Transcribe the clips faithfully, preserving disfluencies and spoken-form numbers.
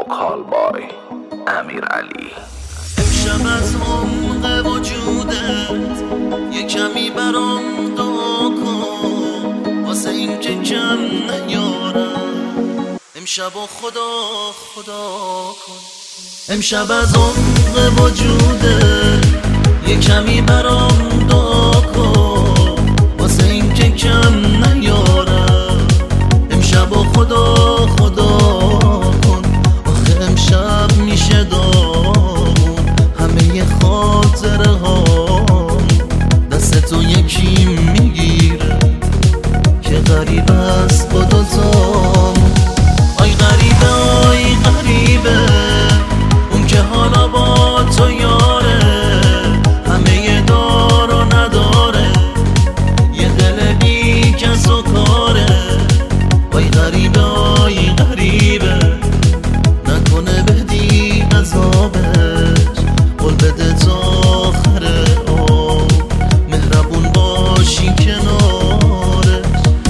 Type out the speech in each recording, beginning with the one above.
کالبای امیرعلی. امشب از عمق وجودت یه کمی برام دعا کن، واسه این که کم نیارم. امشب و خدا خدا کن. امشب از عمق وجودت یه کمی برام دعا کن، واسه این که کم نیارم. امشب و خدا خدا کن. آخه امشب میشه دامون همه خاطره ها، دست تو یکی میگیره که غریب است با دوتام. آی غریبه آی غریبه اون که حالا با تو یاره، همه دار و نداره، یه دل بی کس و کاره. آی غریبه آی غریبه نکنه بدی عذابش، قول بده تا آخر عمر مهربون باشی کنارش.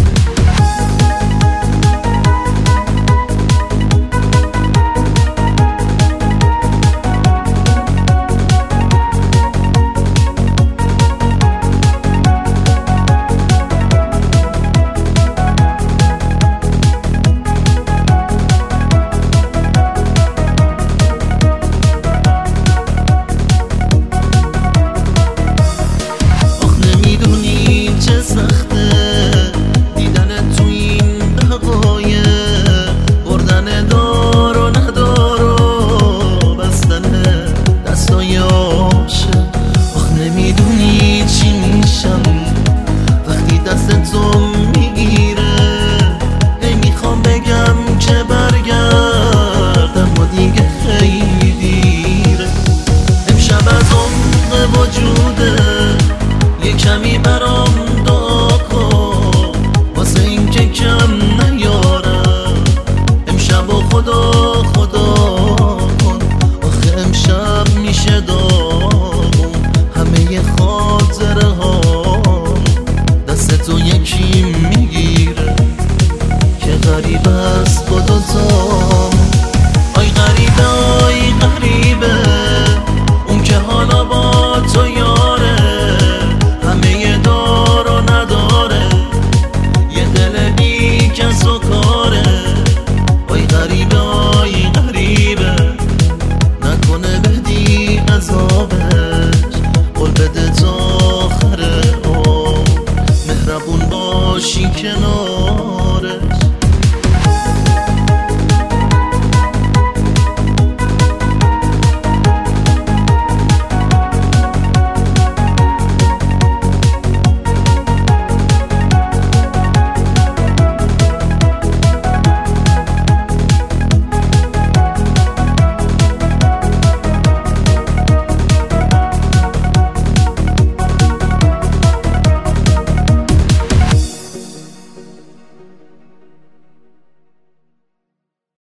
یه کمی برام دعا کن، واسه این که کم نیارم. امشب و خدا